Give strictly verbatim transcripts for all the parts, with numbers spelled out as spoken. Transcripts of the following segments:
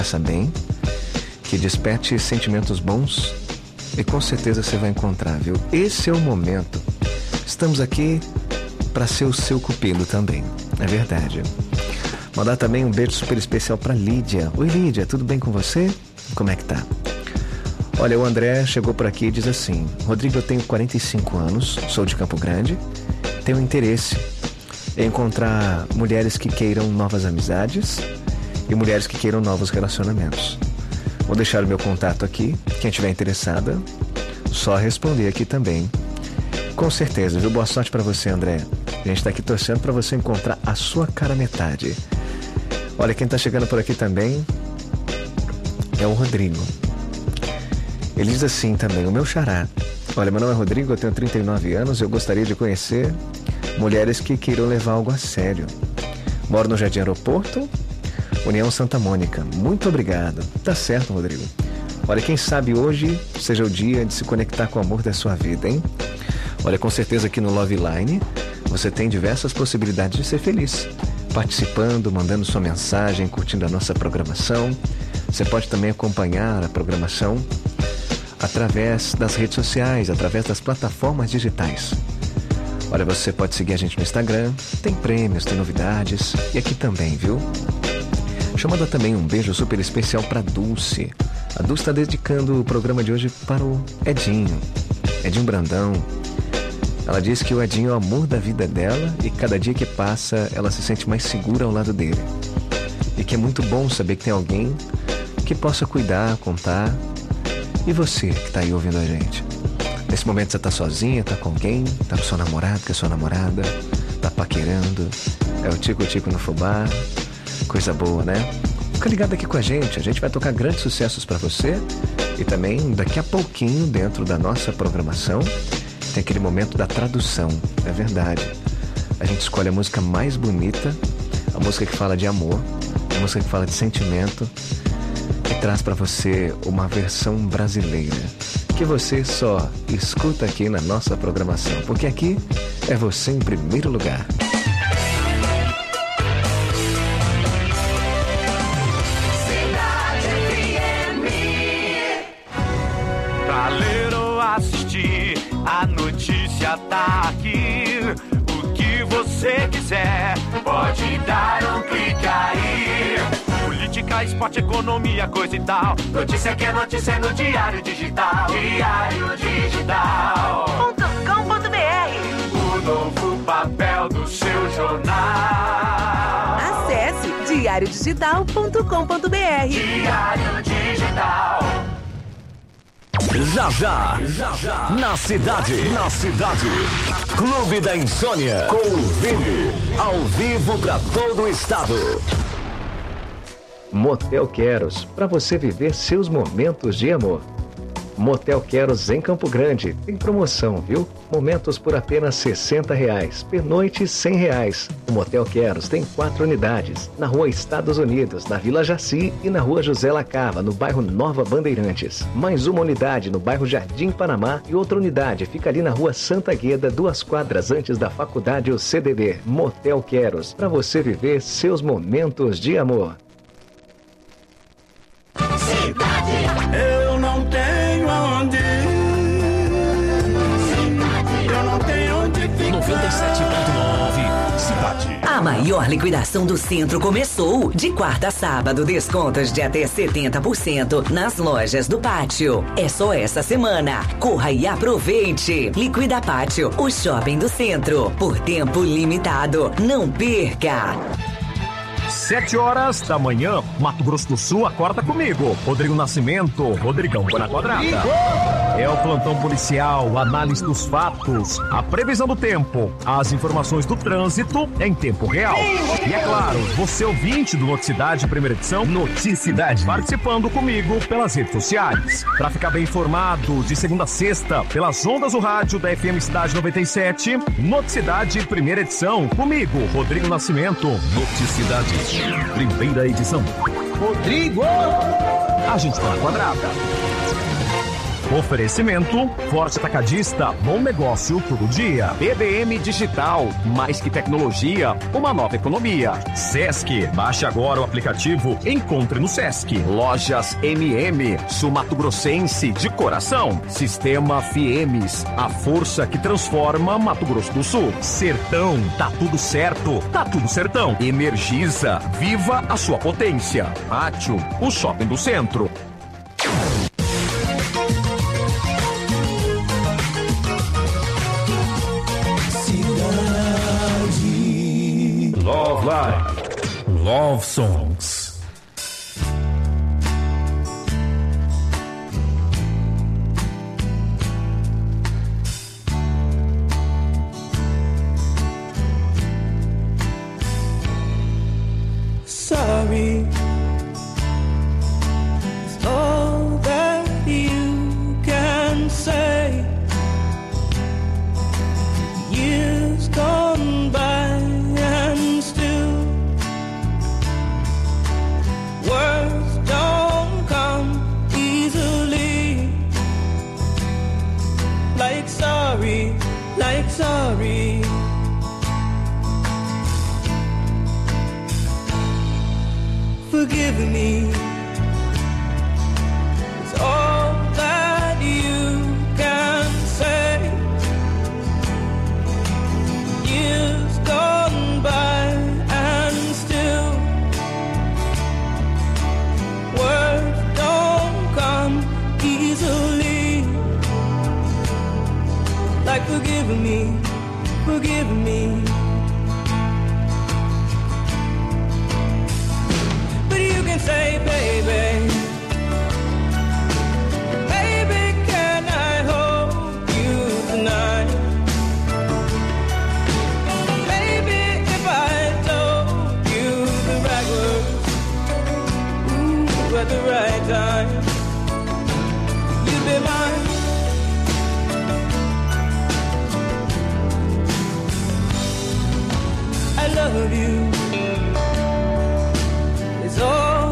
faça bem, que desperte sentimentos bons e com certeza você vai encontrar, viu? Esse é o momento. Estamos aqui para ser o seu cupido também, é verdade. Mandar também um beijo super especial para Lídia. Oi Lídia, tudo bem com você? Como é que tá? Olha, o André chegou por aqui e diz assim: Rodrigo, eu tenho quarenta e cinco anos, sou de Campo Grande, tenho interesse em encontrar mulheres que queiram novas amizades e mulheres que queiram novos relacionamentos. Vou deixar o meu contato aqui, quem estiver interessada, só responder aqui também. Com certeza, viu? Boa sorte para você, André. A gente está aqui torcendo para você encontrar a sua cara metade. Olha, quem está chegando por aqui também é o Rodrigo. Ele diz assim também: o meu xará. Olha, meu nome é Rodrigo, eu tenho trinta e nove anos, eu gostaria de conhecer mulheres que queiram levar algo a sério. Moro no Jardim Aeroporto, União Santa Mônica. Muito obrigado. Tá certo, Rodrigo. Olha, quem sabe hoje seja o dia de se conectar com o amor da sua vida, hein? Olha, com certeza aqui no Love Line você tem diversas possibilidades de ser feliz. Participando, mandando sua mensagem, curtindo a nossa programação. Você pode também acompanhar a programação através das redes sociais, através das plataformas digitais. Olha, você pode seguir a gente no Instagram, tem prêmios, tem novidades, e aqui também, viu? Chamando também um beijo super especial para Dulce. A Dulce está dedicando o programa de hoje para o Edinho, Edinho Brandão. Ela diz que o Edinho é o amor da vida dela e cada dia que passa ela se sente mais segura ao lado dele. E que é muito bom saber que tem alguém que possa cuidar, contar. E você que está aí ouvindo a gente? Nesse momento você está sozinha, está com alguém, está com seu namorado, com a sua namorada, está paquerando, é o tico-tico no fubá, coisa boa, né? Fica ligado aqui com a gente, a gente vai tocar grandes sucessos para você e também daqui a pouquinho dentro da nossa programação tem aquele momento da tradução, é verdade. A gente escolhe a música mais bonita, a música que fala de amor, a música que fala de sentimento e traz para você uma versão brasileira que você só escuta aqui na nossa programação, porque aqui é você em primeiro lugar. Pra ler ou assistir, a notícia tá aqui. O que você quiser, pode dar um clique aí. Política, esporte, economia, coisa e tal. Notícia que é notícia no Diário Digital. Diário Digital ponto com ponto b r. O novo papel do seu jornal. Acesse diário digital ponto com ponto b r. Diário Digital. Já, já, já, já, na cidade, na cidade, Clube da Insônia, com o Vini, ao vivo para todo o estado. Motel Queros, para você viver seus momentos de amor. Motel Queros em Campo Grande, tem promoção, viu? Momentos por apenas sessenta reais, pernoite cem reais. O Motel Queros tem quatro unidades, na rua Estados Unidos, na Vila Jaci e na rua José Lacava, no bairro Nova Bandeirantes. Mais uma unidade no bairro Jardim Panamá e outra unidade fica ali na rua Santa Gueda, duas quadras antes da faculdade U C D B. Motel Queros, para você viver seus momentos de amor. Eu não tenho aonde ir. Eu não tenho onde ficar. noventa e sete ponto nove Cidade. A maior liquidação do centro começou. De quarta a sábado, descontos de até setenta por cento nas lojas do Pátio. É só essa semana. Corra e aproveite. Liquida Pátio, o shopping do centro. Por tempo limitado. Não perca. Sete horas da manhã, Mato Grosso do Sul, acorda comigo. Rodrigo Nascimento, Rodrigão na quadrada. É o plantão policial, análise dos fatos, a previsão do tempo, as informações do trânsito em tempo real. E é claro, você ouvinte do Noticidade, primeira edição, Noticidade, participando comigo pelas redes sociais. Para ficar bem informado, de segunda a sexta, pelas ondas do rádio da F M Cidade noventa e sete, Noticidade, primeira edição, comigo, Rodrigo Nascimento. Noticidade, primeira edição. Rodrigo! A gente tá na quadrada. Oferecimento, Forte Atacadista, bom negócio todo dia. B B M Digital, mais que tecnologia, uma nova economia. Sesc, baixe agora o aplicativo, encontre no Sesc. Lojas M M, Sul Mato Grossense de coração. Sistema Fiemes, a força que transforma Mato Grosso do Sul. Sertão, tá tudo certo, tá tudo certão. Energisa, viva a sua potência. Pátio, o shopping do centro. Love Live, Love Songs. Sorry is all that you can say. Years gone by and still words don't come easily. Like sorry, like sorry. Forgive me, it's all that you can say. Years gone by and still words don't come easily. Like forgive me, forgive me. Say, baby, baby, can I hold you tonight? Baby, if I told you the right words, ooh, at the right time, you'd be mine. I love you. It's all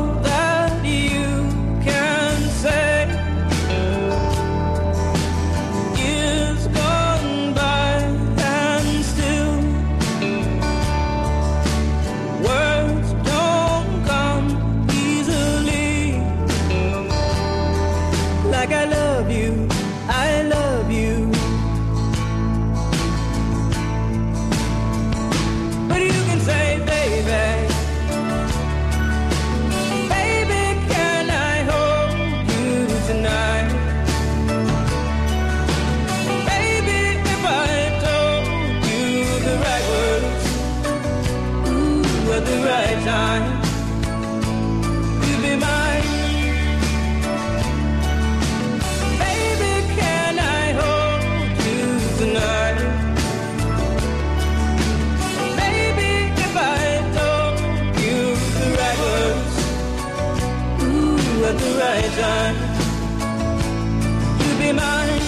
time, you be mine.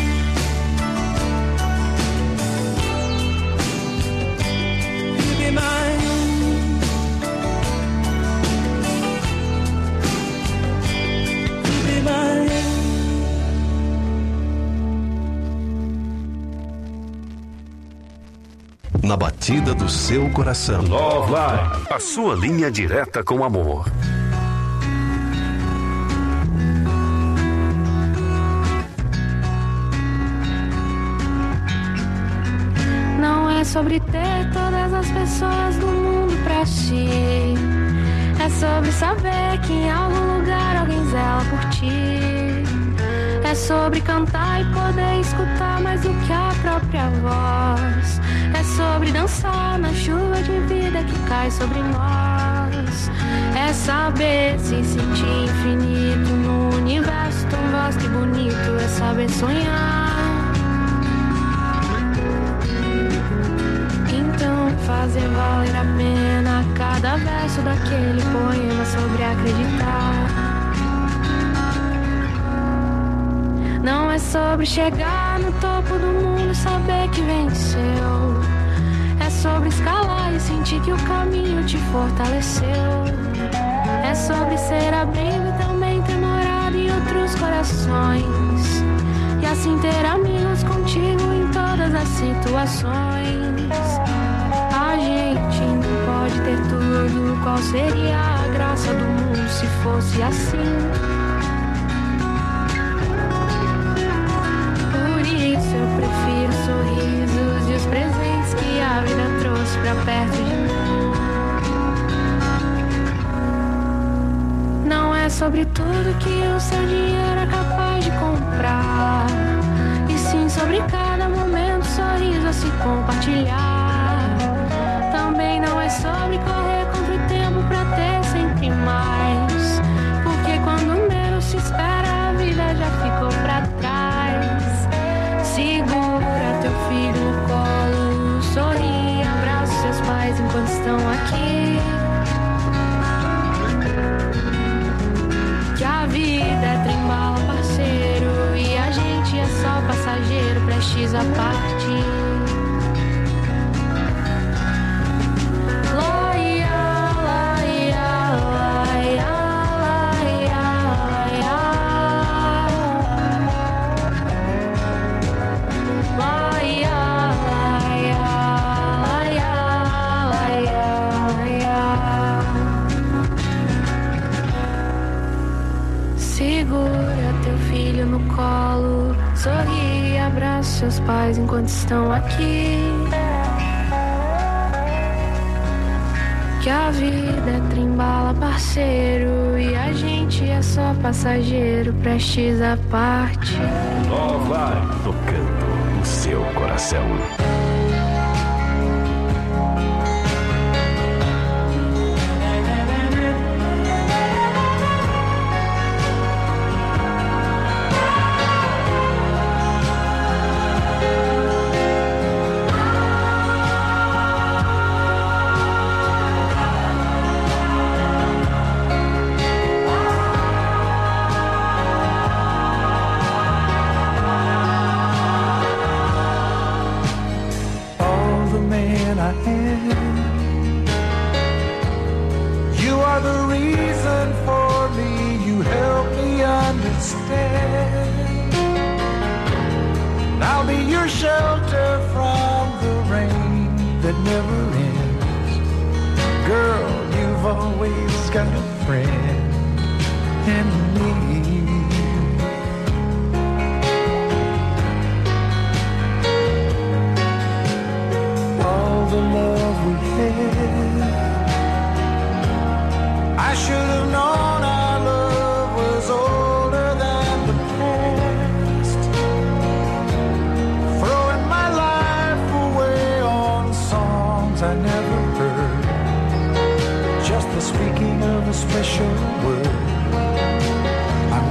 You be mine. You be mine. Na batida do seu coração. Love Live, a sua linha direta com amor. Sobre ter todas as pessoas do mundo pra ti. É sobre saber que em algum lugar alguém zela por ti. É sobre cantar e poder escutar mais do que a própria voz. É sobre dançar na chuva de vida que cai sobre nós. É saber se sentir infinito no universo tão vasto e bonito. É saber sonhar. Fazer valer a pena cada verso daquele poema sobre acreditar. Não é sobre chegar no topo do mundo e saber que venceu. É sobre escalar e sentir que o caminho te fortaleceu. É sobre ser abrigo e também ter morado em outros nossos corações e assim ter amigos contigo em todas as situações. A gente não pode ter tudo, qual seria a graça do mundo se fosse assim? Por isso eu prefiro os sorrisos e os presentes que a vida trouxe pra perto de mim. Não é sobre tudo que o seu dinheiro é capaz de comprar, e sim sobre cada momento, sorriso a se compartilhar. Também não é sobre correr contra o tempo pra ter sempre mais, porque quando menos se espera a vida já ficou pra trás. Segura teu filho no colo, sorri, abraça seus pais enquanto estão aqui. Que a vida é trem-bala, parceiro, e a gente é só passageiro, prestes a partir. Sorri e abraça seus pais enquanto estão aqui. Que a vida é trem-bala, parceiro, e a gente é só passageiro, prestes a partir. Nova, tocando o seu coração. Speaking of a special word, I'm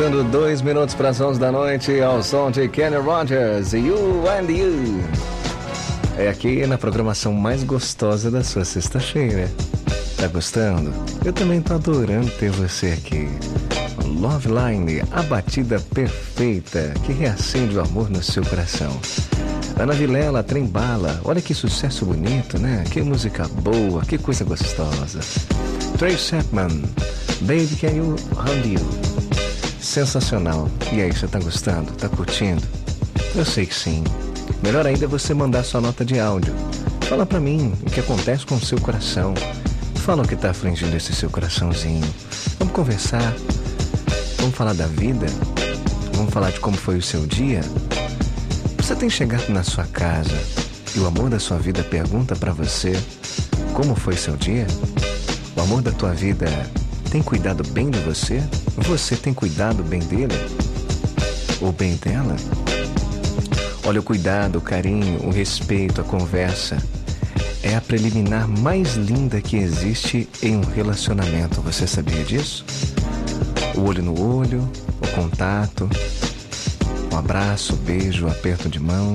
Faltando dois minutos para as onze da noite, ao som de Kenny Rogers, You and You. É aqui na programação mais gostosa da sua sexta-feira. Tá gostando? Eu também tô adorando ter você aqui. Love Line, a batida perfeita que reacende o amor no seu coração. Ana Vilela, Trem Bala, olha que sucesso bonito, né? Que música boa, que coisa gostosa. Trey Chapman, Baby Can You Hold You. Sensacional. E aí, você tá gostando? Tá curtindo? Eu sei que sim. Melhor ainda é você mandar sua nota de áudio. Fala pra mim o que acontece com o seu coração. Fala o que tá afligindo esse seu coraçãozinho. Vamos conversar. Vamos falar da vida? Vamos falar de como foi o seu dia? Você tem chegado na sua casa e o amor da sua vida pergunta pra você como foi seu dia? O amor da tua vida tem cuidado bem de você? Você tem cuidado bem dele? Ou bem dela? Olha, o cuidado, o carinho, o respeito, a conversa é a preliminar mais linda que existe em um relacionamento. Você sabia disso? O olho no olho, o contato, o abraço, o beijo, o aperto de mão.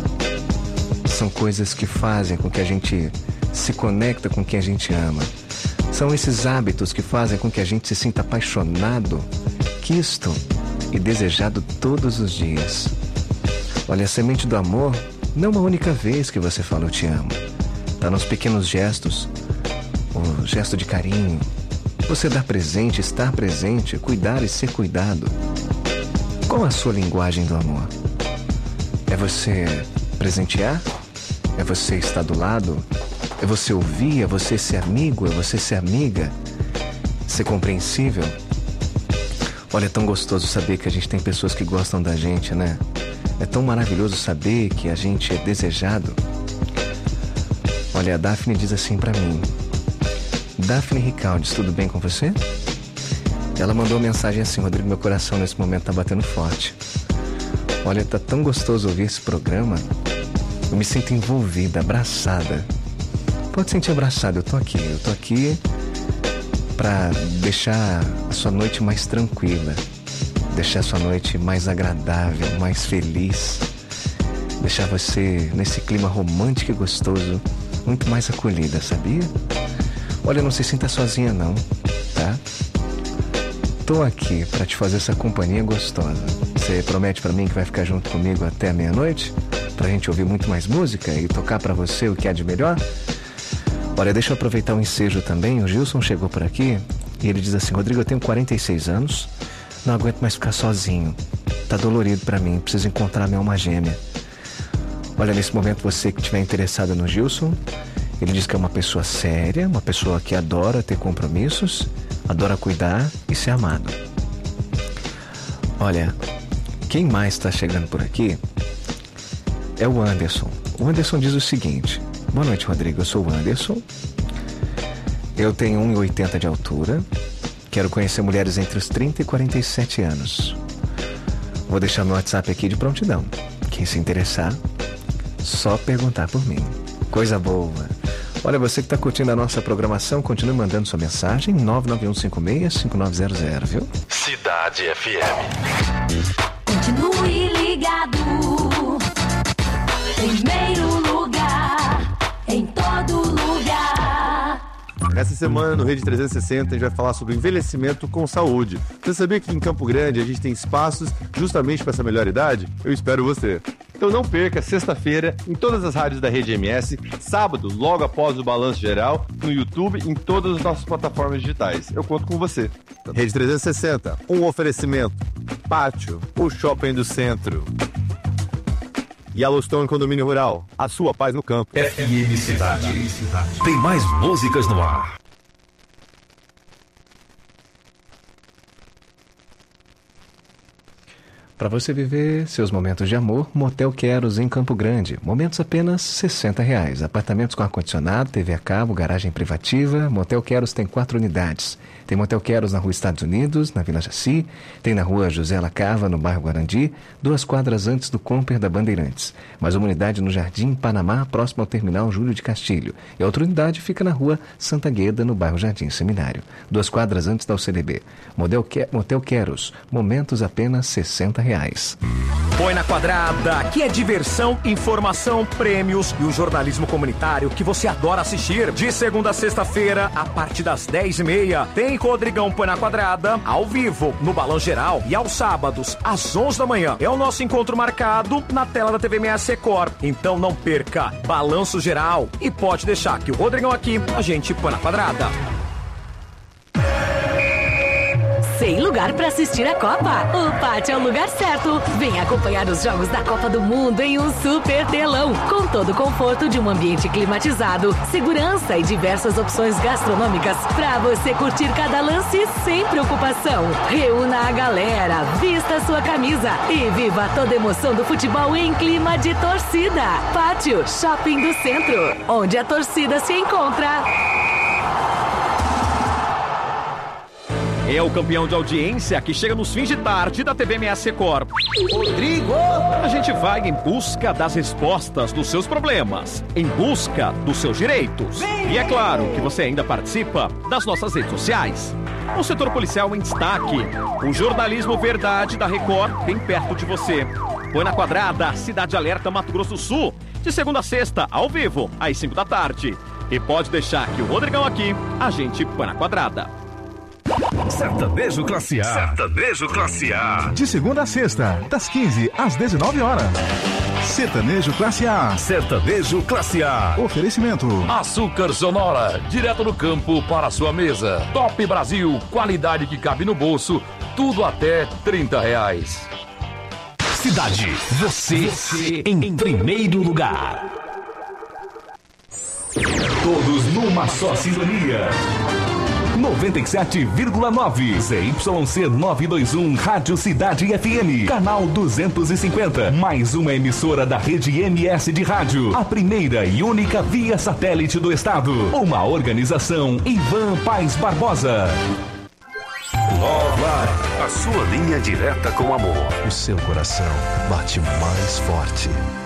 São coisas que fazem com que a gente se conecta com quem a gente ama. São esses hábitos que fazem com que a gente se sinta apaixonado, quisto e desejado todos os dias. Olha, a semente do amor não é uma única vez que você fala eu te amo. Está nos pequenos gestos, o gesto de carinho, você dar presente, estar presente, cuidar e ser cuidado. Qual a sua linguagem do amor? É você presentear? É você estar do lado? É você ouvir? É você ser amigo? É você ser amiga? Ser compreensível? Olha, é tão gostoso saber que a gente tem pessoas que gostam da gente, né? É tão maravilhoso saber que a gente é desejado. Olha, a Daphne diz assim pra mim: Daphne Ricaldes, tudo bem com você? Ela mandou uma mensagem assim: Rodrigo, meu coração nesse momento tá batendo forte. Olha, tá tão gostoso ouvir esse programa. Eu me sinto envolvida, abraçada. Pode sentir abraçado, eu tô aqui. Eu tô aqui pra deixar a sua noite mais tranquila, deixar a sua noite mais agradável, mais feliz, deixar você nesse clima romântico e gostoso, muito mais acolhida, sabia? Olha, não se sinta sozinha não, tá? Tô aqui pra te fazer essa companhia gostosa. Você promete pra mim que vai ficar junto comigo até a meia-noite? Pra gente ouvir muito mais música e tocar pra você o que há de melhor? Olha, deixa eu aproveitar o ensejo também. O Gilson chegou por aqui e ele diz assim: Rodrigo, eu tenho quarenta e seis anos, não aguento mais ficar sozinho. Tá dolorido pra mim, preciso encontrar minha alma gêmea. Olha, nesse momento você que estiver interessado no Gilson, ele diz que é uma pessoa séria, uma pessoa que adora ter compromissos, adora cuidar e ser amado. Olha, quem mais está chegando por aqui é o Anderson. O Anderson diz o seguinte: boa noite, Rodrigo, eu sou o Anderson. Eu tenho um metro e oitenta de altura. Quero conhecer mulheres entre os trinta e quarenta e sete anos. Vou deixar meu WhatsApp aqui de prontidão. Quem se interessar, só perguntar por mim. Coisa boa. Olha, você que está curtindo a nossa programação, continue mandando sua mensagem nove nove um cinco seis cinco nove zero zero, viu? Cidade F M. Continue ligado. Primeiro lugar, em todo lugar. Essa semana no Rede trezentos e sessenta a gente vai falar sobre envelhecimento com saúde. Você sabia que em Campo Grande a gente tem espaços justamente para essa melhor idade? Eu espero você. Então não perca, sexta-feira, em todas as rádios da Rede M S, sábado, logo após o Balanço Geral, no YouTube, em todas as nossas plataformas digitais. Eu conto com você. Rede trezentos e sessenta, um oferecimento. Pátio, o shopping do centro. Yellowstone Condomínio Rural, a sua paz no campo. F M Cidade. Tem mais músicas no ar. Para você viver seus momentos de amor, Motel Queros em Campo Grande. Momentos apenas sessenta reais. Apartamentos com ar-condicionado, T V a cabo, garagem privativa. Motel Queros tem quatro unidades. Tem Motel Queros na Rua Estados Unidos, na Vila Jaci. Tem na Rua José Lacava, no bairro Guarandi, duas quadras antes do Comper da Bandeirantes. Mais uma unidade no Jardim Panamá, próximo ao Terminal Júlio de Castilho. E a outra unidade fica na Rua Santa Gueda, no bairro Jardim Seminário. Duas quadras antes da U C D B. Motel, Que... Motel Queros. Momentos apenas sessenta reais. Põe na Quadrada, que é diversão, informação, prêmios e o jornalismo comunitário que você adora assistir. De segunda a sexta-feira, a partir das dez e meia, tem Rodrigão Põe na Quadrada, ao vivo, no Balão Geral, e aos sábados, às onze da manhã. É o nosso encontro marcado na tela da T V M S Record. Então não perca, Balanço Geral. E pode deixar que o Rodrigão aqui, a gente põe na Quadrada. Sem lugar para assistir a Copa? O Pátio é o lugar certo. Vem acompanhar os jogos da Copa do Mundo em um super telão, com todo o conforto de um ambiente climatizado, segurança e diversas opções gastronômicas para você curtir cada lance sem preocupação. Reúna a galera, vista a sua camisa e viva toda a emoção do futebol em clima de torcida. Pátio Shopping do Centro, onde a torcida se encontra. É o campeão de audiência que chega nos fins de tarde da T V M S Record. Rodrigo! A gente vai em busca das respostas dos seus problemas, em busca dos seus direitos. E é claro que você ainda participa das nossas redes sociais. O setor policial em destaque, o jornalismo verdade da Record bem perto de você. Põe na Quadrada, Cidade Alerta, Mato Grosso do Sul, de segunda a sexta, ao vivo, às cinco da tarde. E pode deixar que o Rodrigão aqui, a gente põe na Quadrada. Sertanejo Classe A. Sertanejo Classe A. De segunda a sexta, das quinze às dezenove horas. Sertanejo Classe A. Sertanejo Classe A. Oferecimento. Açúcar Sonora, direto do campo para a sua mesa. Top Brasil, qualidade que cabe no bolso, tudo até trinta reais. Cidade, você, você em primeiro lugar. Todos numa só sintonia. noventa e sete vírgula nove Z Y C novecentos e vinte e um Rádio Cidade F M, canal duzentos e cinquenta, mais uma emissora da rede M S de rádio, a primeira e única via satélite do estado. Uma organização Ivan Paes Barbosa. Love Line, a sua linha direta com amor. O seu coração bate mais forte.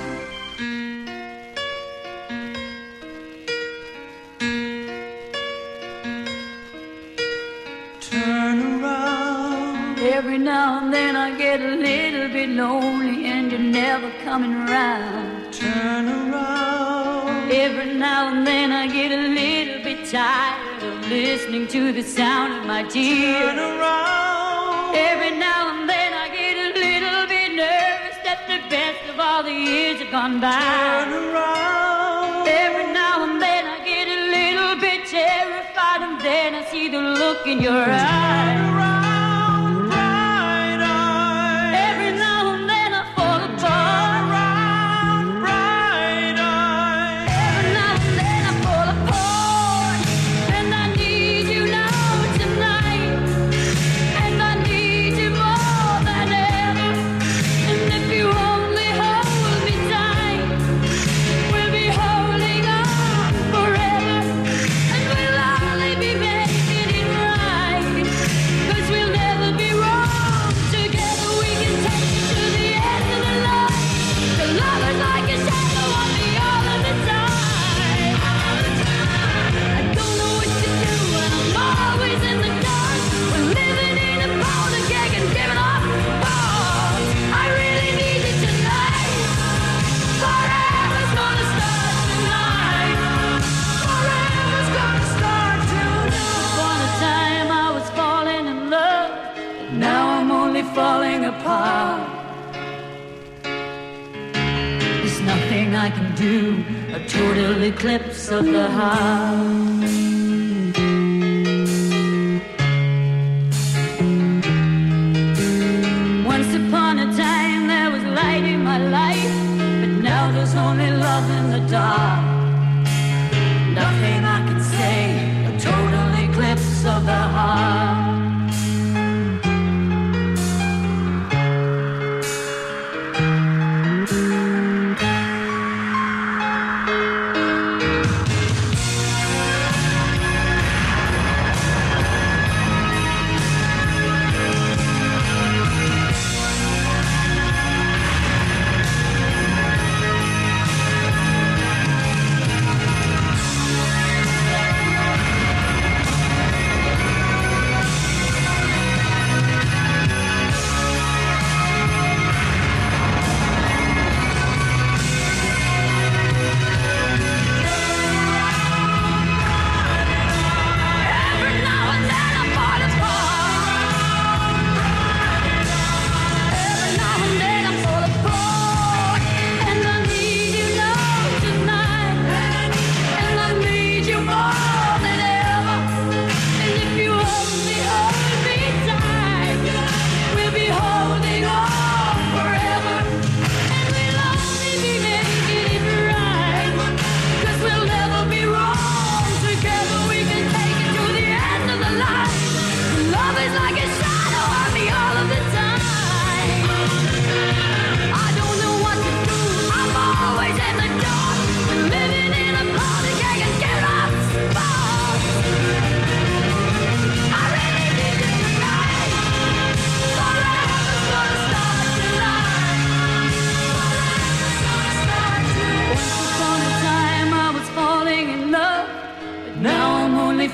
Every now and then I get a little bit lonely and you're never coming around. Turn around. Every now and then I get a little bit tired of listening to the sound of my tears. Turn around. Every now and then I get a little bit nervous that the best of all the years have gone by. Turn around. Every now and then I get a little bit terrified and then I see the look in your eyes. Turn around. Falling apart. There's nothing I can do, a total eclipse of the heart. Once upon a time there was light in my life, but now there's only love in the dark. Nothing I can say, a total eclipse of the heart.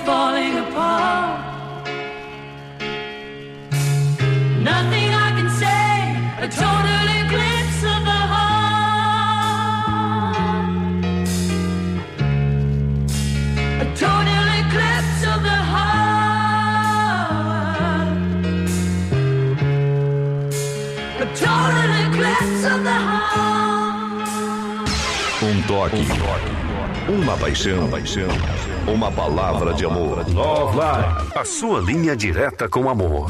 falling apart. Nothing I can say, a total eclipse of the heart. A total eclipse of the heart. A total eclipse of the heart. Um toque, uma paixão, uma palavra de amor. Love Line, a sua linha direta com amor.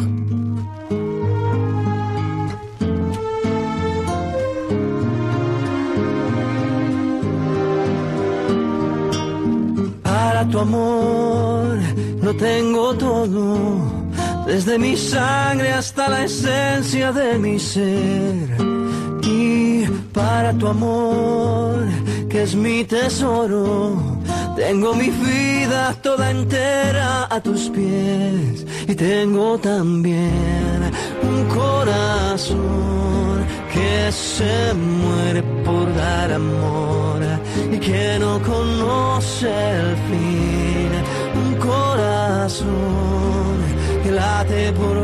Para tu amor lo tengo todo, desde mi sangre hasta la esencia de mi ser. Y para tu amor, que es mi tesoro, tengo mi vida toda entera a tus pies. Y tengo también un corazón que se muere por dar amor y que no conoce el fin. Un corazón que late por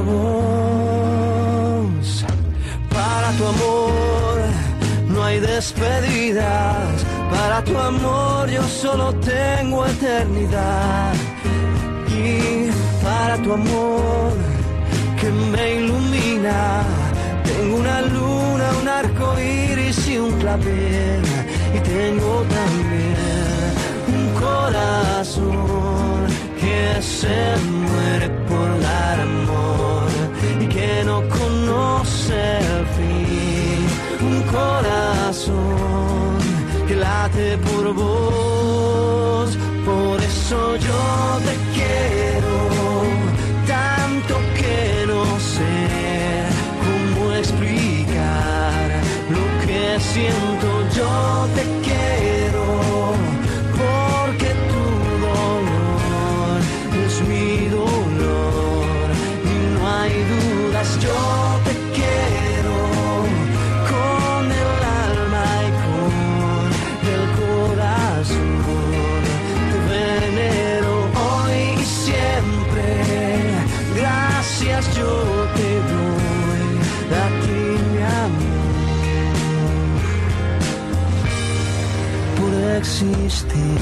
vos. Para tu amor no hay despedidas. Para tu amor yo solo tengo eternidad. Y para tu amor que me ilumina, tengo una luna, un arco iris y un clavel. Y tengo también un corazón que se muere por dar amor y que no conoce el fin. Un corazón que late por vos. Por eso yo te quiero tanto que no sé cómo explicar lo que siento. Yo te quiero porque tu dolor es mi dolor y no hay dudas. Yo te quiero con el alma y con el corazón. Te venero hoy y siempre. Gracias yo te doy a ti, mi amor, por existir.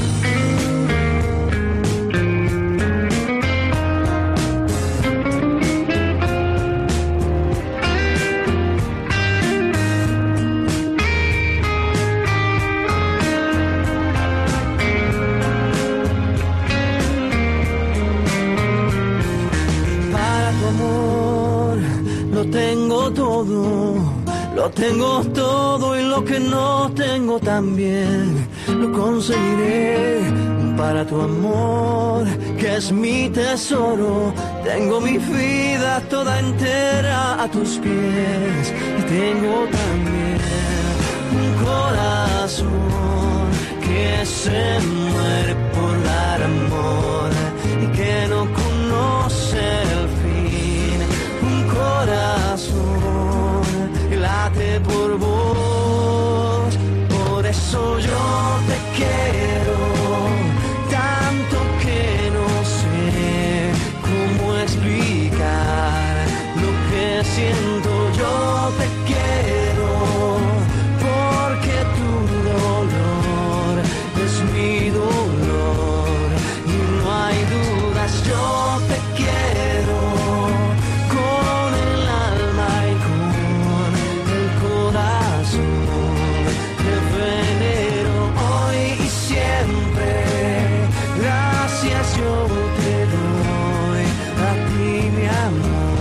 Tengo todo, lo tengo todo y lo que no tengo también lo conseguiré. Para tu amor, que es mi tesoro, tengo mi vida toda entera a tus pies. Y tengo también un corazón que se muere por dar amor y que no conoce el fin. Un corazón que late por vos. Por eso yo te quiero tanto que no sé cómo explicar lo que siento. Yo te quiero porque tu dolor es mi dolor y no hay dudas. Yo te quiero con el alma y con el corazón. Te venero hoy y siempre. Gracias yo te doy a ti, mi amor.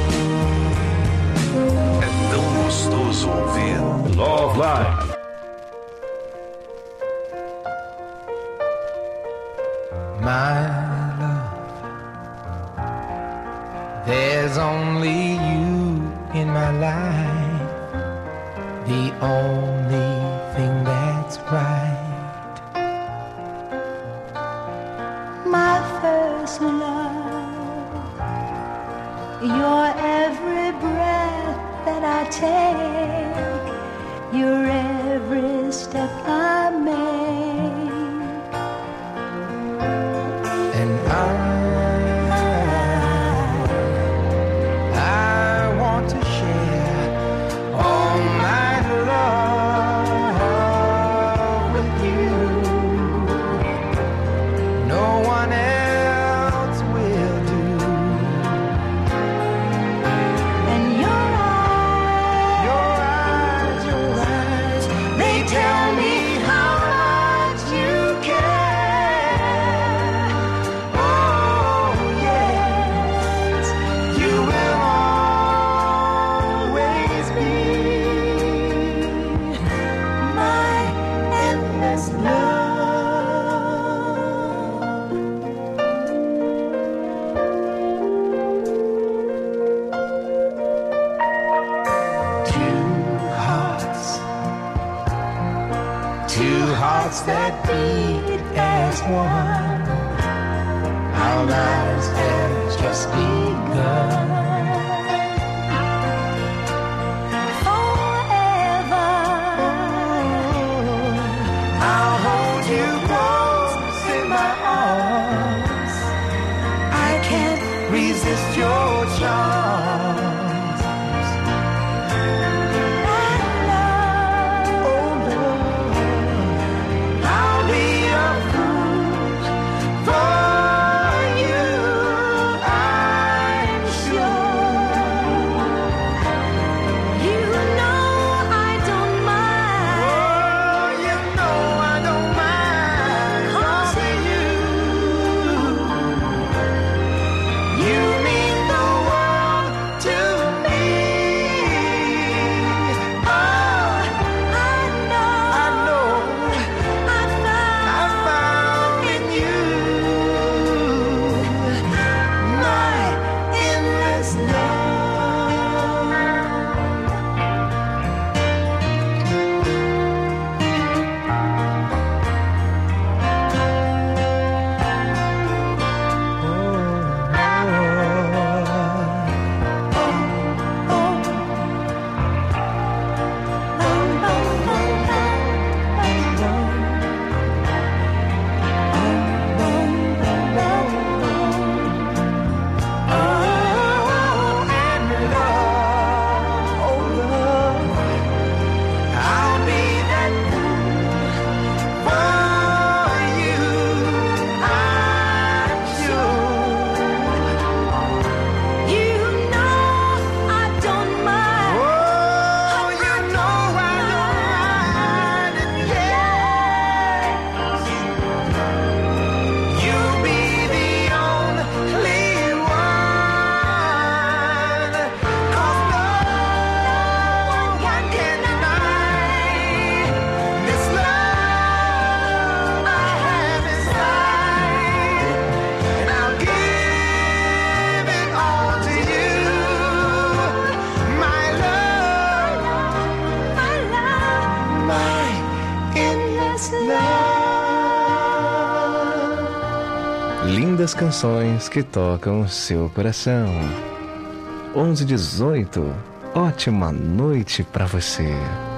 É tão gostoso ouvir Love Line. My love, there's only you in my life, the only thing that's right. My first love, your every breath that I take, your every step I make. And I that beat as one. Our lives have just begun. Forever, I'll hold you close in my arms. I can't resist your charms. Lindas canções que tocam o seu coração. onze e dezoito, ótima noite pra você.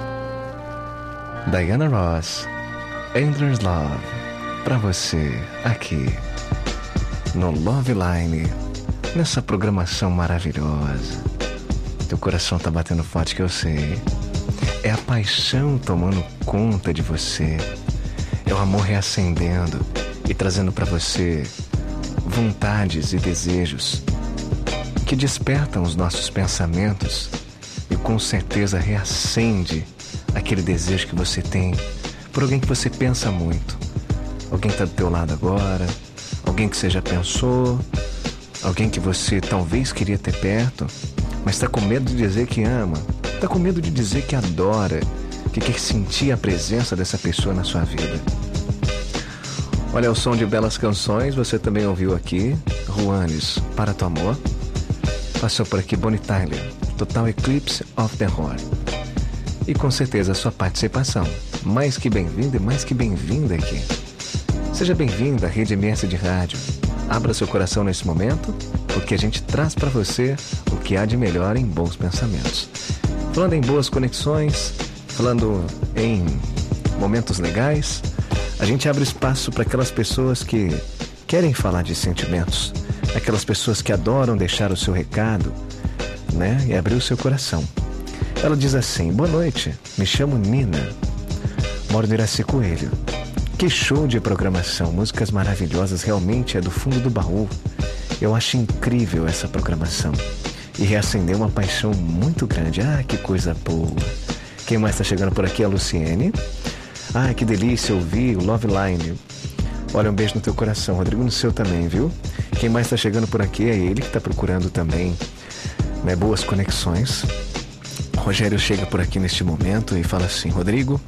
Diana Ross, Endless Love, pra você aqui no Love Line, nessa programação maravilhosa. Teu coração tá batendo forte, que eu sei. É a paixão tomando conta de você. É o amor reacendendo e trazendo pra você vontades e desejos que despertam os nossos pensamentos e com certeza reacende aquele desejo que você tem por alguém que você pensa muito. Alguém que está do teu lado agora, alguém que você já pensou, alguém que você talvez queria ter perto, mas está com medo de dizer que ama, está com medo de dizer que adora, que quer sentir a presença dessa pessoa na sua vida. Olha, o som de belas canções, você também ouviu aqui, Juanes, Para Tu Amor. Passou por aqui Bonnie Tyler, Total Eclipse of the Heart. E com certeza a sua participação, mais que bem-vinda e mais que bem-vinda aqui. Seja bem-vinda à Rede M S de Rádio. Abra seu coração nesse momento, porque a gente traz para você o que há de melhor em bons pensamentos. Falando em boas conexões, falando em momentos legais, a gente abre espaço para aquelas pessoas que querem falar de sentimentos, aquelas pessoas que adoram deixar o seu recado, né, e abrir o seu coração. Ela diz assim: boa noite, me chamo Nina, moro no Iraci Coelho. Que show de programação, músicas maravilhosas, realmente é do fundo do baú. Eu acho incrível essa programação e reacendeu uma paixão muito grande. Ah, que coisa boa. Quem mais está chegando por aqui é a Luciene. Ah, que delícia ouvir o Love Line. Olha, um beijo no teu coração, Rodrigo, no seu também, viu? Quem mais está chegando por aqui é ele, que está procurando também, né, boas conexões. Rogério chega por aqui neste momento e fala assim: Rodrigo,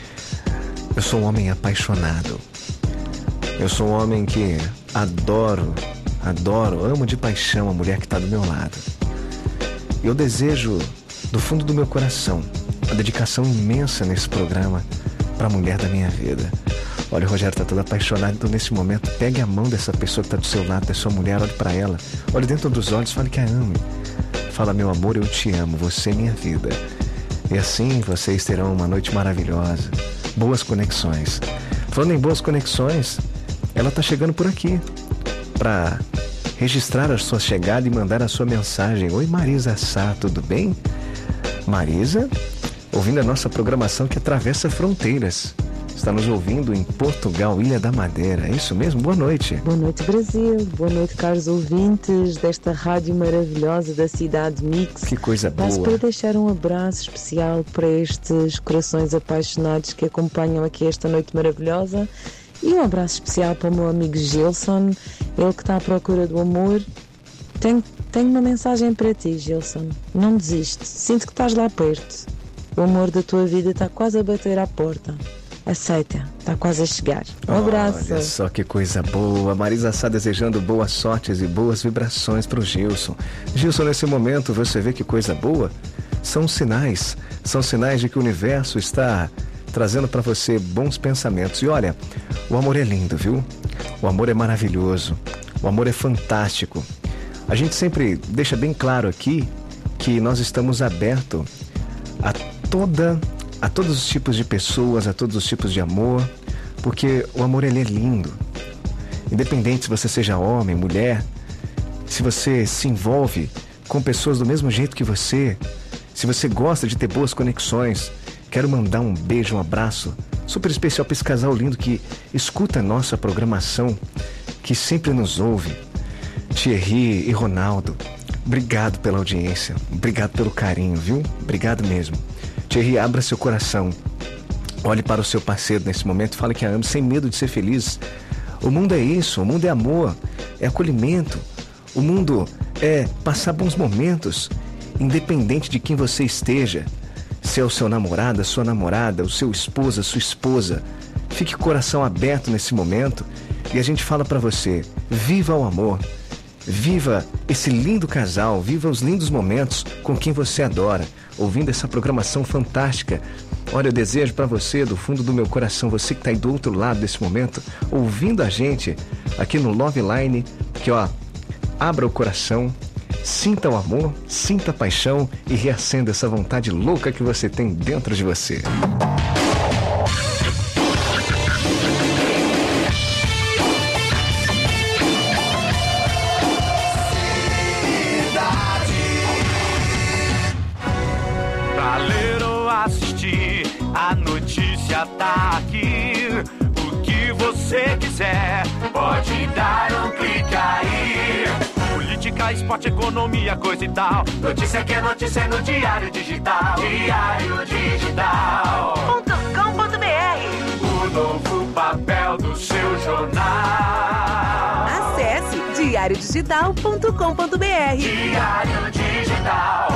eu sou um homem apaixonado. Eu sou um homem que adoro, adoro, amo de paixão a mulher que está do meu lado. Eu desejo, do fundo do meu coração, a dedicação imensa nesse programa para a mulher da minha vida. Olha, o Rogério tá todo apaixonado, então nesse momento, pegue a mão dessa pessoa que tá do seu lado, da sua mulher, olhe pra ela. Olhe dentro dos olhos, fale que a ame. Fala, meu amor, eu te amo, você é minha vida. E assim vocês terão uma noite maravilhosa. Boas conexões. Falando em boas conexões, ela tá chegando por aqui pra registrar a sua chegada e mandar a sua mensagem. Oi, Marisa Sá, tudo bem? Marisa, ouvindo a nossa programação que atravessa fronteiras. Está nos ouvindo em Portugal, Ilha da Madeira. É isso mesmo? Boa noite. Boa noite, Brasil. Boa noite, caros ouvintes desta rádio maravilhosa da Cidade Mix. Que coisa boa. Passo para deixar um abraço especial para estes corações apaixonados que acompanham aqui esta noite maravilhosa. E um abraço especial para o meu amigo Gilson, ele que está à procura do amor. Tenho, tenho uma mensagem para ti, Gilson. Não desiste. Sinto que estás lá perto. O amor da tua vida está quase a bater à porta. Aceita, está quase a chegar. Um abraço. Olha só que coisa boa. Marisa Sá desejando boas sortes e boas vibrações para o Gilson. Gilson, nesse momento, você vê que coisa boa? São sinais. São sinais de que o universo está trazendo para você bons pensamentos. E olha, o amor é lindo, viu? O amor é maravilhoso. O amor é fantástico. A gente sempre deixa bem claro aqui que nós estamos abertos a toda... a todos os tipos de pessoas, a todos os tipos de amor, porque o amor ele é lindo. Independente se você seja homem, mulher, se você se envolve com pessoas do mesmo jeito que você, se você gosta de ter boas conexões, quero mandar um beijo, um abraço super especial para esse casal lindo que escuta a nossa programação, que sempre nos ouve. Thierry e Ronaldo, obrigado pela audiência, obrigado pelo carinho, viu? Obrigado mesmo. Thierry, abra seu coração. Olhe para o seu parceiro nesse momento e fale que a ama sem medo de ser feliz. O mundo é isso, o mundo é amor, é acolhimento. O mundo é passar bons momentos, independente de quem você esteja. Se é o seu namorado, a sua namorada, o seu esposo, a sua esposa. Fique com o coração aberto nesse momento e a gente fala para você, viva o amor. Viva esse lindo casal, viva os lindos momentos com quem você adora, ouvindo essa programação fantástica. Olha, eu desejo para você, do fundo do meu coração, você que está aí do outro lado desse momento, ouvindo a gente aqui no Love Line, que ó, abra o coração, sinta o amor, sinta a paixão e reacenda essa vontade louca que você tem dentro de você. A notícia tá aqui. O que você quiser, pode dar um clique aí. Política, esporte, economia, coisa e tal. Notícia que é notícia no Diário Digital. Diário Digital ponto com ponto b r. O novo papel do seu jornal. Acesse diário digital ponto com ponto b r. Diário Digital.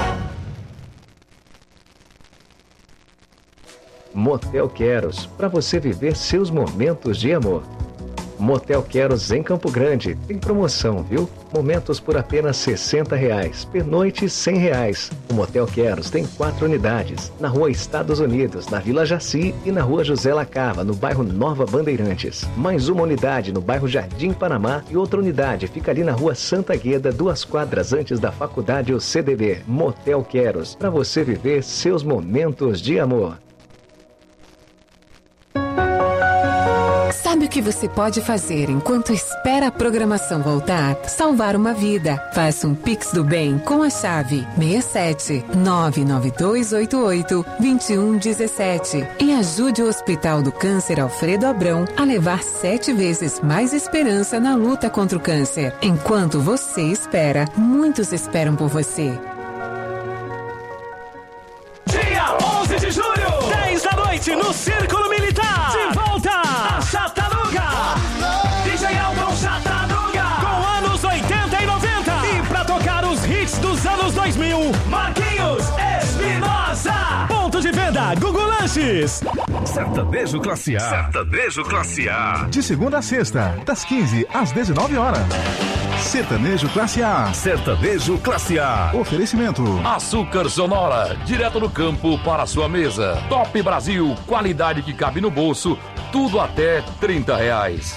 Motel Queros, para você viver seus momentos de amor. Motel Queros em Campo Grande, tem promoção, viu? Momentos por apenas sessenta reais, pernoite cem reais. O Motel Queros tem quatro unidades, na rua Estados Unidos, na Vila Jaci e na rua José Lacava, no bairro Nova Bandeirantes. Mais uma unidade no bairro Jardim Panamá e outra unidade fica ali na rua Santa Gueda, duas quadras antes da faculdade U C D B. Motel Queros, para você viver seus momentos de amor. Sabe o que você pode fazer enquanto espera a programação voltar? Salvar uma vida. Faça um Pix do Bem com a chave seis sete nove nove dois oito oito dois um um sete e ajude o Hospital do Câncer Alfredo Abrão a levar sete vezes mais esperança na luta contra o câncer. Enquanto você espera, muitos esperam por você. Dia onze de julho, dez da noite, no Círculo Militar. De volta a Chatanuga. D J Elton Chatanuga. Com anos oitenta e noventa. E pra tocar os hits dos anos dois mil, Marquinhos Espinosa. Ponto de venda, Google Lanches. ouvintes. Sertanejo Classe A. Sertanejo Classe A. De segunda a sexta, das quinze às dezenove horas. Sertanejo Classe A. Sertanejo Classe A. Oferecimento. Açúcar Sonora, direto do campo para a sua mesa. Top Brasil, qualidade que cabe no bolso, tudo até trinta reais.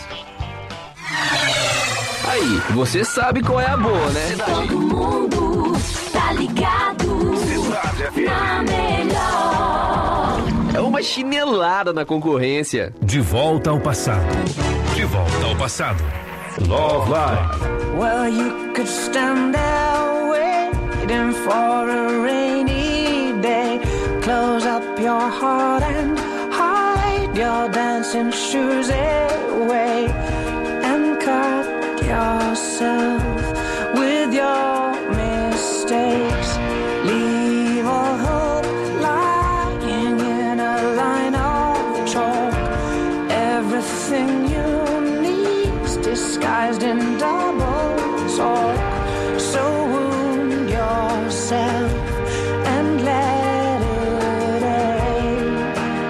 Aí, você sabe qual é a boa, né? Todo mundo tá ligado na melhor. É uma chinelada na concorrência. De volta ao passado. De volta ao passado. Love Live. Well, you could stand there waiting for a rainy day. Close up your heart and hide your dancing shoes away. And cut yourself with your mistakes. Leave all hope lying in a line of chalk. Everything you need's disguised in double talk. So wound yourself and let it ache.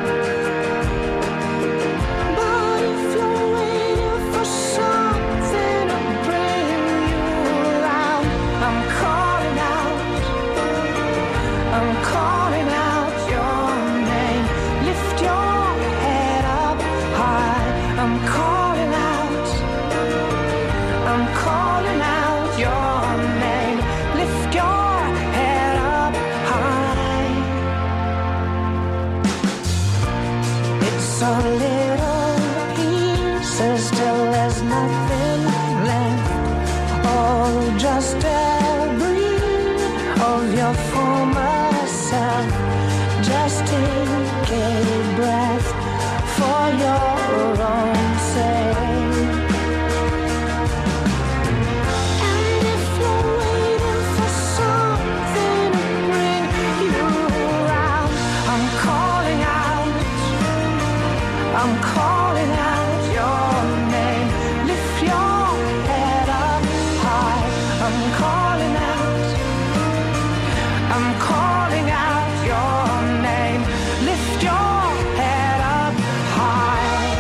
But if you're waiting for something to bring you around, I'm calling out, I'm calling out your name. Lift your head up high, I'm calling out, I'm calling out your name. Lift your head up high. It's a little pieces till there's nothing left. Oh, just debris of your former self. Just take a breath for your own sake. And if you're waiting for something to bring you around, I'm calling out, I'm calling out your name. Lift your head up high, I'm calling out, I'm calling out your name. Lift your head up high.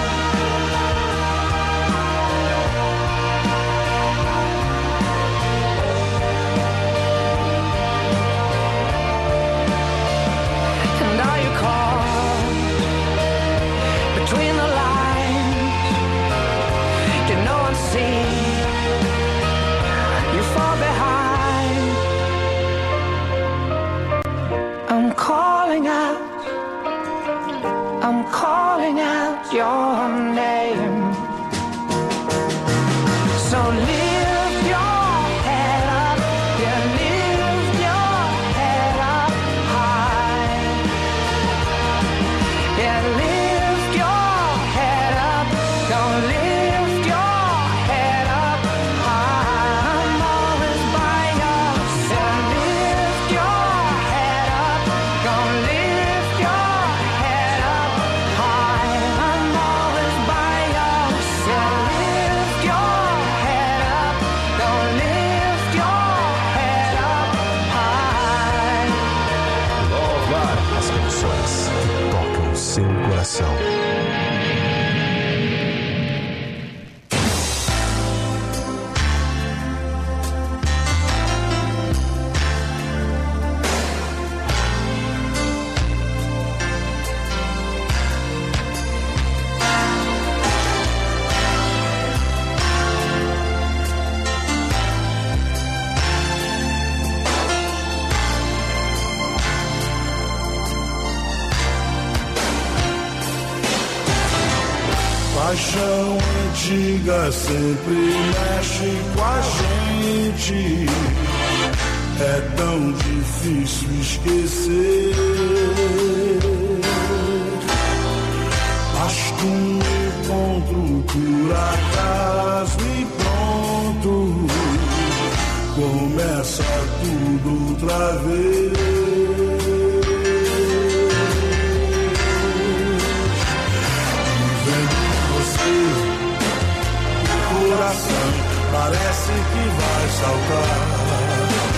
And are you caught between the lines? Can no one see you fall behind? I'm calling out, I'm calling out your name. So lift your head up, yeah, lift your head up high. Yeah, lift your head up, don't lift your head up high. I'm always by your side. Lift your head up, don't lift your head up high. I'm always by your side. Lift your head up, don't lift your head up high. Love Live. As canções que tocam o seu coração. Paixão antiga sempre mexe com a gente. É tão difícil esquecer. Basta um encontro por acaso e pronto. Começa tudo outra vez. Coração parece que vai saltar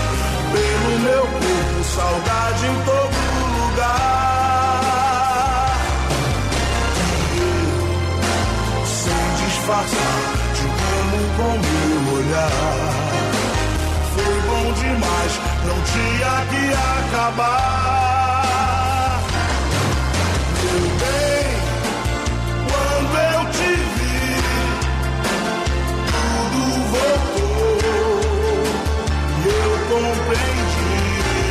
pelo meu corpo, saudade em todo lugar. disfarçar, te amo com meu olhar. Foi bom demais, não tinha que acabar. Meu bem, quando eu te vi, tudo voltou e eu compreendi.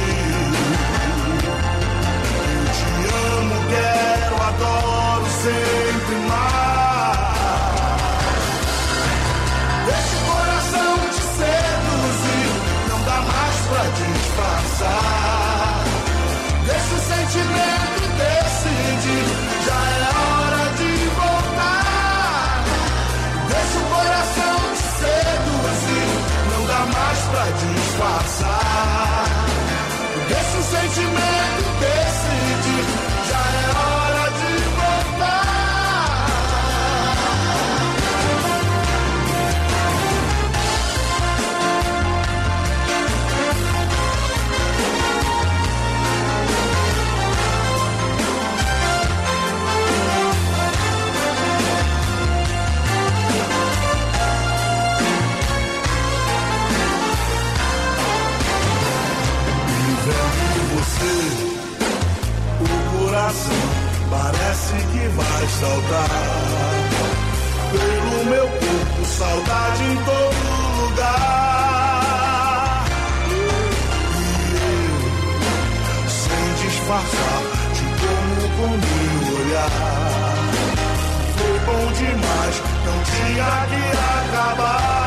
Eu te amo, quero, adoro sempre mais. Deixa o coração te seduzir, não dá mais pra disfarçar. Deixa o sentimento decidir, já é hora de voltar. Deixa o coração te seduzir, não dá mais pra disfarçar. Deixa o sentimento decidir, já é hora de voltar. O coração parece que vai saltar pelo meu corpo, saudade em todo lugar. E eu, sem disfarçar, te como com meu olhar. Foi bom demais, não tinha que acabar.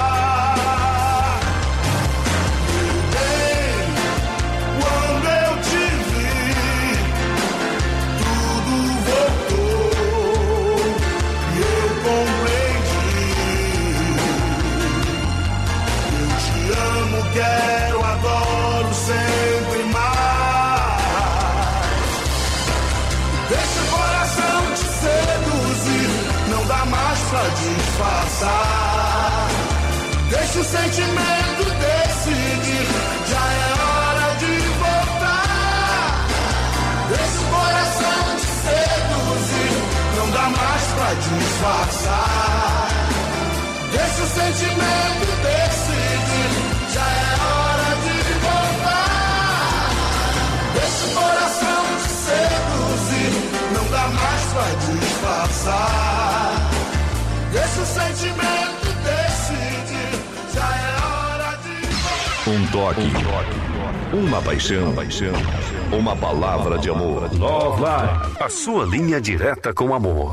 Quero, adoro sempre mais. Deixa o coração te seduzir, não dá mais pra disfarçar. Deixa o sentimento decidir, já é hora de voltar. Deixa o coração te seduzir, não dá mais pra disfarçar. Deixa o sentimento decidir, já é hora de voltar. Deixa o coração te seduzir, não dá mais pra disfarçar. Deixa o sentimento decidir, já é hora de voltar. Um toque, um toque, uma paixão, uma palavra de amor. Love Line, a sua linha direta com amor.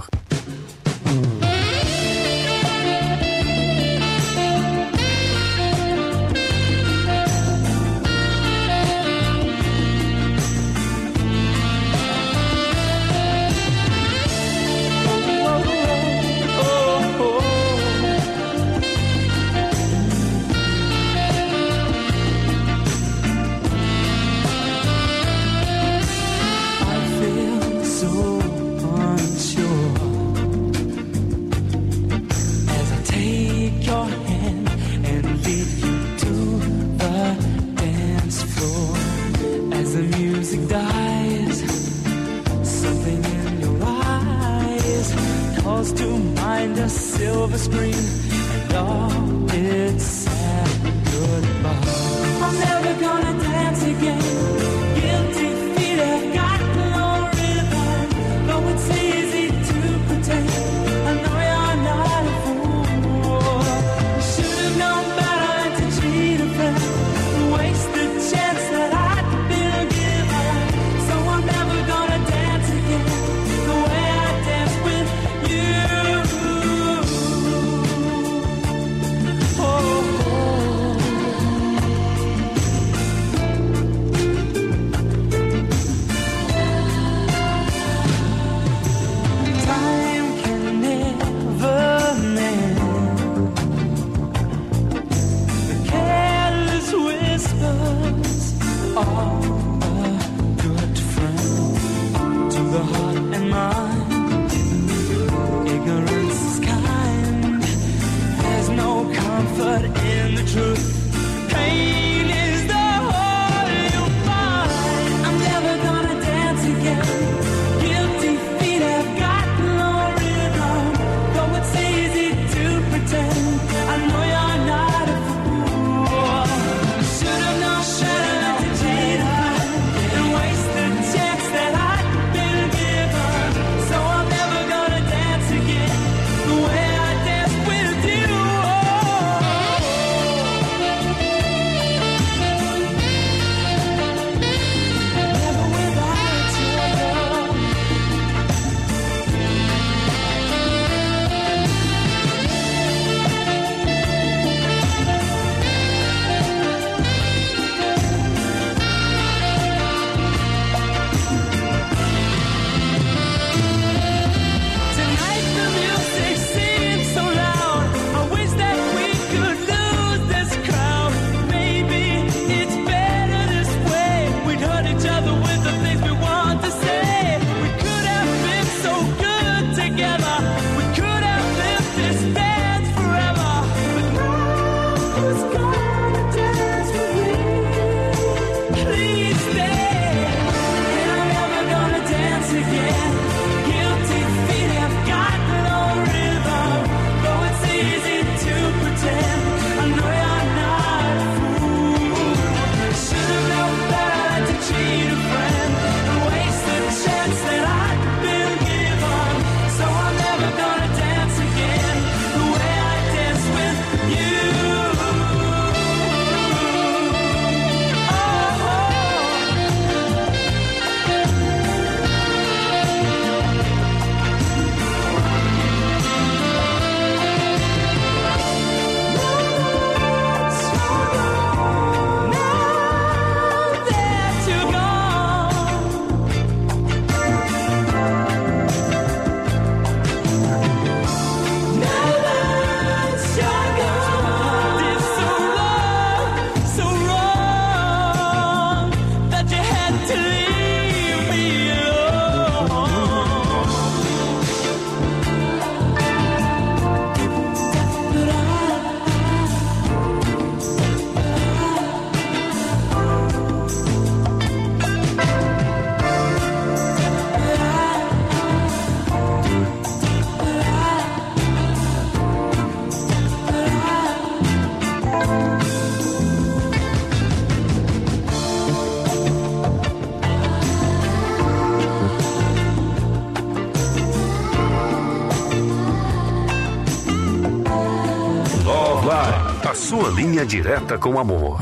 Line, a sua linha direta com amor.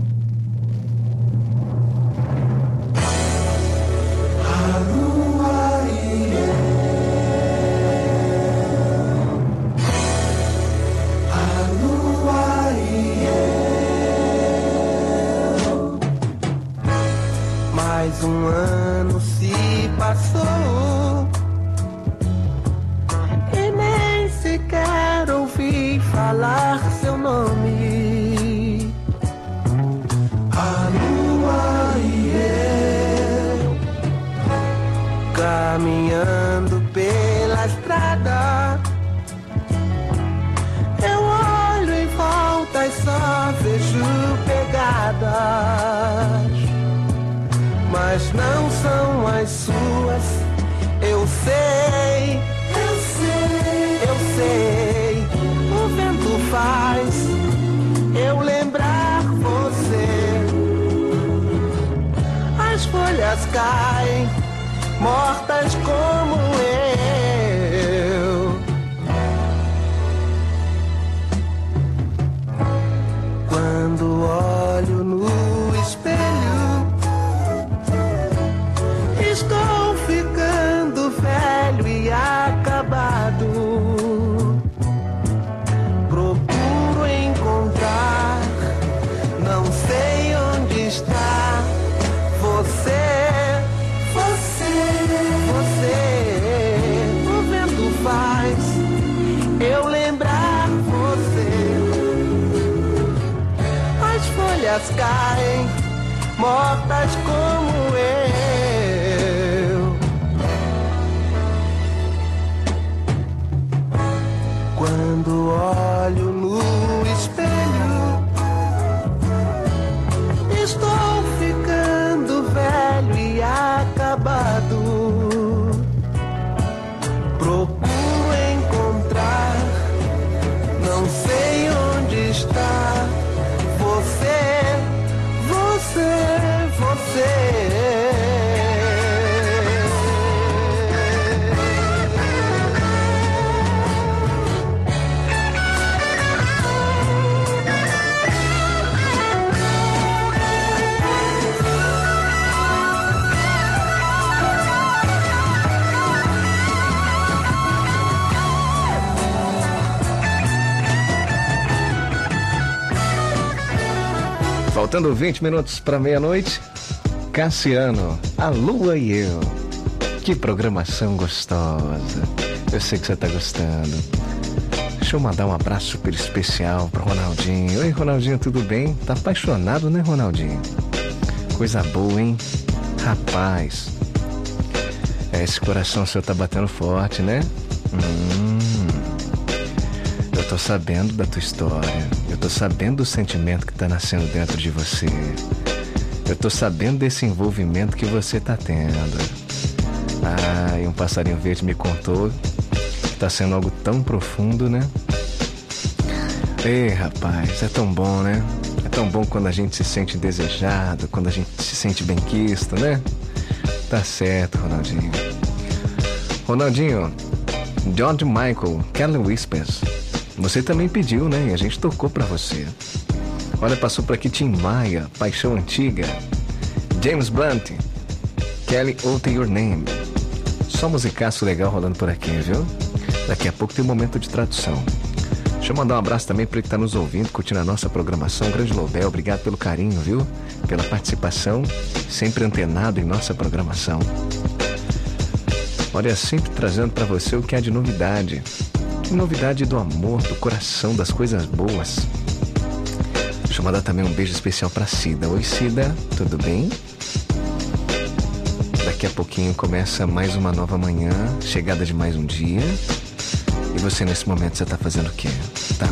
Mais um ano se passou e nem sequer ouvi falar seu nome. A lua e eu caminhando pela estrada, eu olho em volta e só vejo pegadas, mas não são as suas. Eu sei, eu sei, eu sei. O vento faz eu lembrar você. As folhas caem, mortas como eu. Quando olho no espelho, estou ficando velho e acabado. Procuro encontrar, não sei onde está você, você, você. O vento faz eu lembrar você. As folhas caem, mortas como eu. Quando olho no espelho, estou ficando velho e acabado. Procuro encontrar, não sei onde está você, você, você. Faltando vinte minutos para meia-noite, Cassiano, A Lua e Eu. Que programação gostosa. Eu sei que você tá gostando. Deixa eu mandar um abraço super especial pro Ronaldinho. Oi, Ronaldinho, tudo bem? Tá apaixonado, né, Ronaldinho? Coisa boa, hein? Rapaz. É, esse coração seu tá batendo forte, né? Hum. Eu tô sabendo da tua história. Eu tô sabendo do sentimento que tá nascendo dentro de você. Eu tô sabendo desse envolvimento que você tá tendo. Ah, e um passarinho verde me contou que tá sendo algo tão profundo, né? Ei, rapaz, é tão bom, né? É tão bom quando a gente se sente desejado, quando a gente se sente benquisto, né? Tá certo, Ronaldinho. Ronaldinho, George Michael, Kelly Whispers. Você também pediu, né? E a gente tocou pra você. Olha, passou por aqui Tim Maia, Paixão Antiga, James Blunt, Kelly Alter Your Name. Só musicaço legal rolando por aqui, viu? Daqui a pouco tem um momento de tradução. Deixa eu mandar um abraço também para ele que tá nos ouvindo, curtindo a nossa programação. Grande Lobel, obrigado pelo carinho, viu? Pela participação, sempre antenado em nossa programação. Olha, sempre trazendo para você o que há de novidade. Novidade do amor, do coração, das coisas boas. Deixa eu mandar também um beijo especial pra Cida. Oi, Cida, tudo bem? Daqui a pouquinho começa mais uma nova manhã, chegada de mais um dia. E você nesse momento, você tá fazendo o quê? Tá